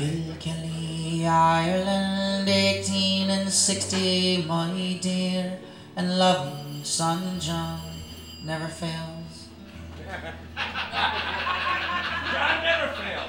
Kilkelly, Ireland, 1860, my dear, and loving son John never fails. John never fails.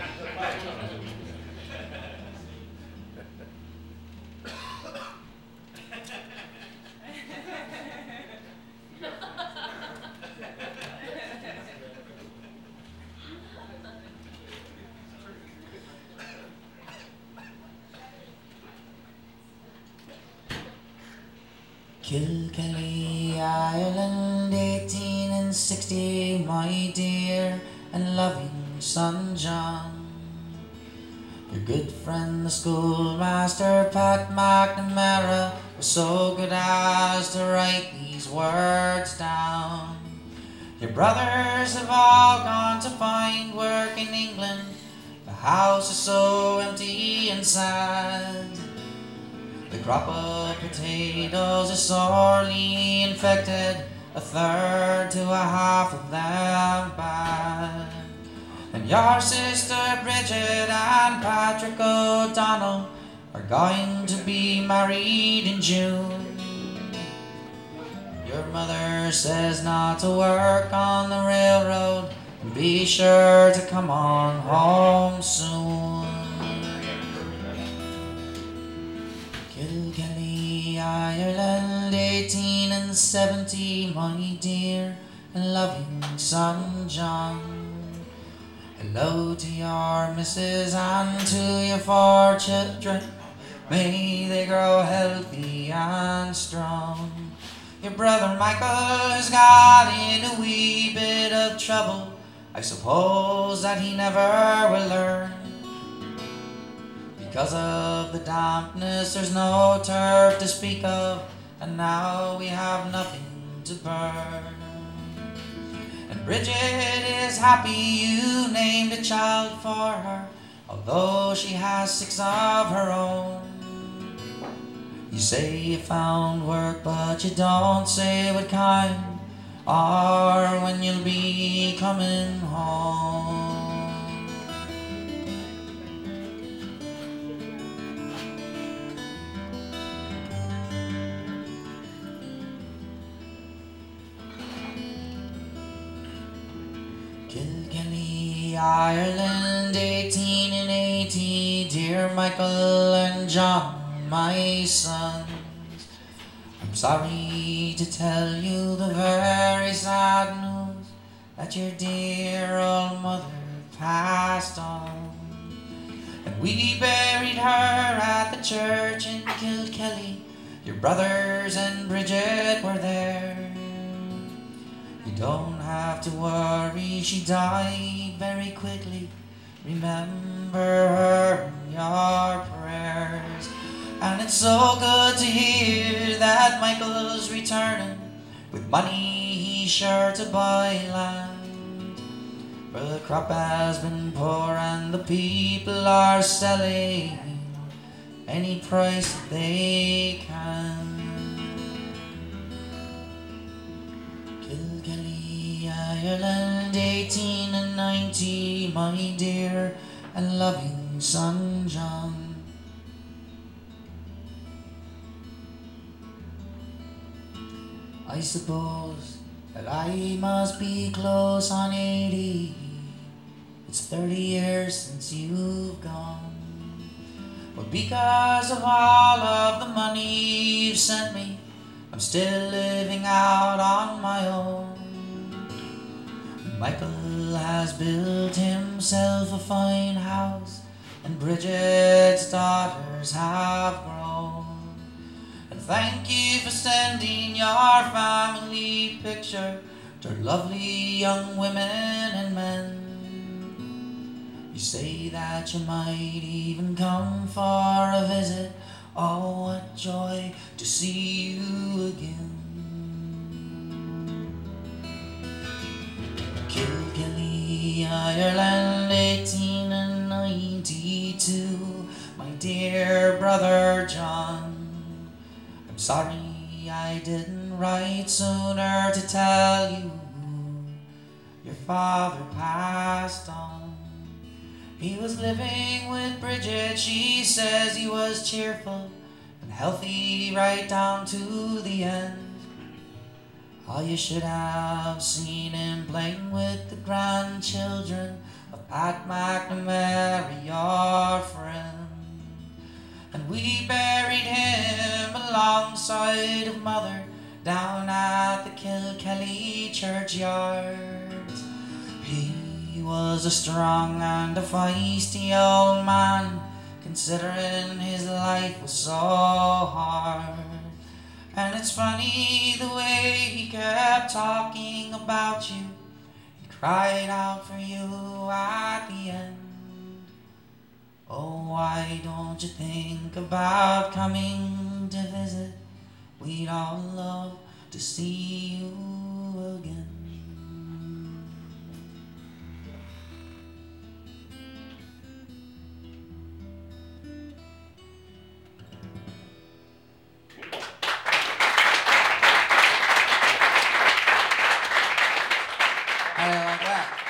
Kilkelly, Ireland, 1860, my dear and loving son John. Your good friend, the schoolmaster, Pat McNamara, was so good as to write these words down. Your brothers have all gone to find work in England. The house is so empty and sad. The crop of potatoes is sorely infected, a third to a half of them bad. And your sister Bridget and Patrick O'Donnell are going to be married in June. Your mother says not to work on the railroad, and be sure to come on home soon. Kilkelly, Ireland, 1870, my dear and loving son John. Hello to your missus and to your 4 children. May they grow healthy and strong. Your brother Michael has got in a wee bit of trouble. I suppose that he never will learn. Because of the dampness, there's no turf to speak of, and now we have nothing to burn. And Bridget is happy you named a child for her, although she has 6 of her own. You say you found work, but you don't say what kind, or when you'll be coming home. Kilkelly, Ireland, 1880, dear Michael and John, my sons. I'm sorry to tell you the very sad news that your dear old mother passed on. And we buried her at the church in Kilkelly. Your brothers and Bridget were there. You don't have to worry, she died very quickly. Remember her in your prayers. And it's so good to hear that Michael's returning, with money he's sure to buy land. For the crop has been poor and the people are selling any price that they can. Kilkelly, Ireland, 1890, my dear and loving son John. I suppose that I must be close on 80. It's 30 years since you've gone. But because of all of the money you've sent me, I'm still living out on my own. Michael has built himself a fine house, and Bridget's daughters have grown. And thank you for sending your family picture to lovely young women and men. You say that you might even come for a visit. Oh, what joy to see you again. Kilkelly, Ireland, 1892, my dear brother John. I'm sorry I didn't write sooner to tell you your father passed on. He was living with Bridget. She says he was cheerful and healthy right down to the end. Oh, you should have seen him playing with the grandchildren of Pat McNamara, your friend. And we buried him alongside of Mother down at the Kilkelly churchyards. He was a strong and a feisty old man, considering his life was so hard. And it's funny the way he kept talking about you. He cried out for you at the end. Oh, why don't you think about coming to visit? We'd all love to see you again. How do you like that?